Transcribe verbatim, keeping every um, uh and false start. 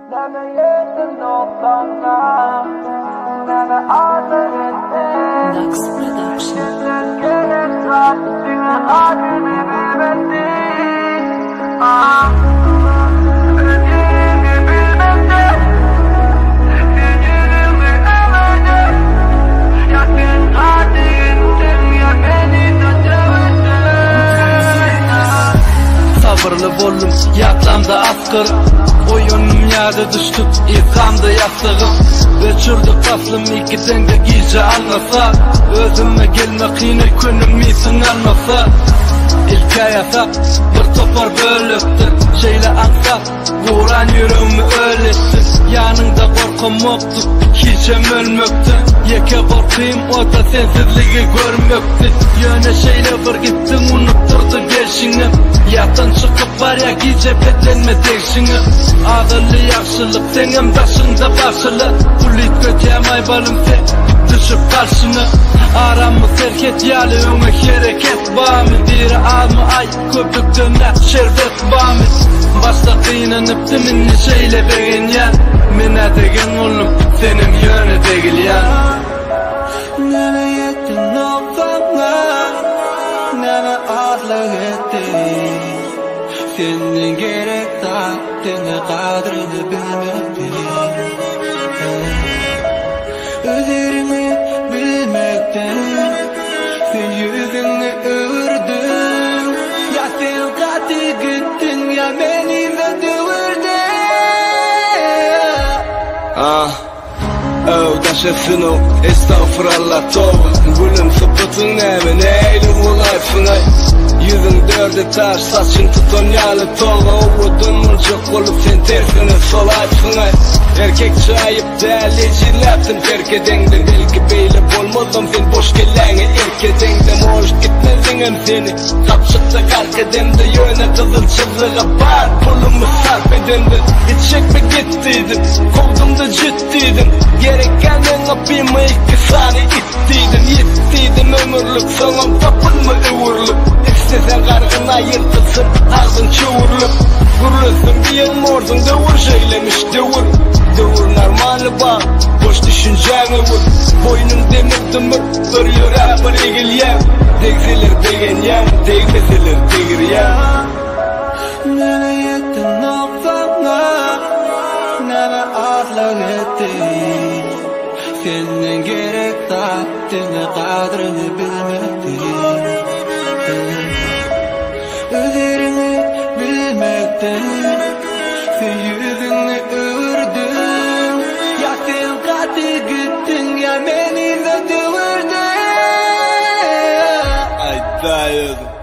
Lux Production. Sabırlı bollum, yatlamda askır. Oyunum yağdı düştük, yıkandı yastığım. Öçürdük taslım iki denge giyce almasa. Özüme gelmek yine könüm misin almasa. İlk ayasa bir topar bölüktü. Şeyle ansa vuran yüreğimi öğletti. Yanında korkum yoktu, hiçem ölmöktü. Yeke korkuyum o da sensizliği görmöktü. Yöne şeyle bir gittin unutturdu gelşini. Yatan çıkıp var ya giyce bedenme değişini. Ağırlı yaşlılık senin başında başılı. Kulit göteyemay balım sen düşüp karşını. Aramı terk et yalı öme hareket bağımı. Biri ağımı ay köpük döner şerbet bağımı. Başta kıyınanıp diminli şeyle beğen ya. Mine degen oğlum senin yönü değil ya. Nene yettin o bana, nene ağırlık etti. Senin gerek taktığını kadrini bilmekti. Üzerimi bilmekten sen yüzünü ördün. Ya sen katı gittin ya beni de dövürdün. Ah, oh, taşasın o, estağfurullah tova. Gülüm sıpıtın nemi, neyli bulayfına. Yüzün dörde taş, saçın tutan yalı toga. Ovudun mılcık olup sen tersine solayfına. Erkek çayıp değerli cilattın terk edengden. Belki beyle bolmadım sen boş gelene erk edengden. Hoş gitmezin hem seni kapşıkta kalk edemde. Yöne kızıl çizliğe var pulumu sarp edemde. Hiç çekme gittiydim, kovdum da ciddiydim. Gerekenden kapıyımı iki saniye ittiydim. Yittiydim ömürlük sonum tapınma ıvırlık. İstesen kargına yırtılsın ağzın çuvrulup. Vurulsun bir yıl mordun dövür şeylemiş dövür. Dövür normali bak, boş düşünceni vur. Boynun demir dımır, örüyor rapır egil yem. Degseler degen yem, degmeseler degir yem. Nene yettin o bana, nene ağırlık etti. Senin gerek taktığını kadrini bilmekti. Üzerimi bilmekten sen yüzünü ördün. Ya sen katı gittin ya beni de dövürdün. Ay dayı.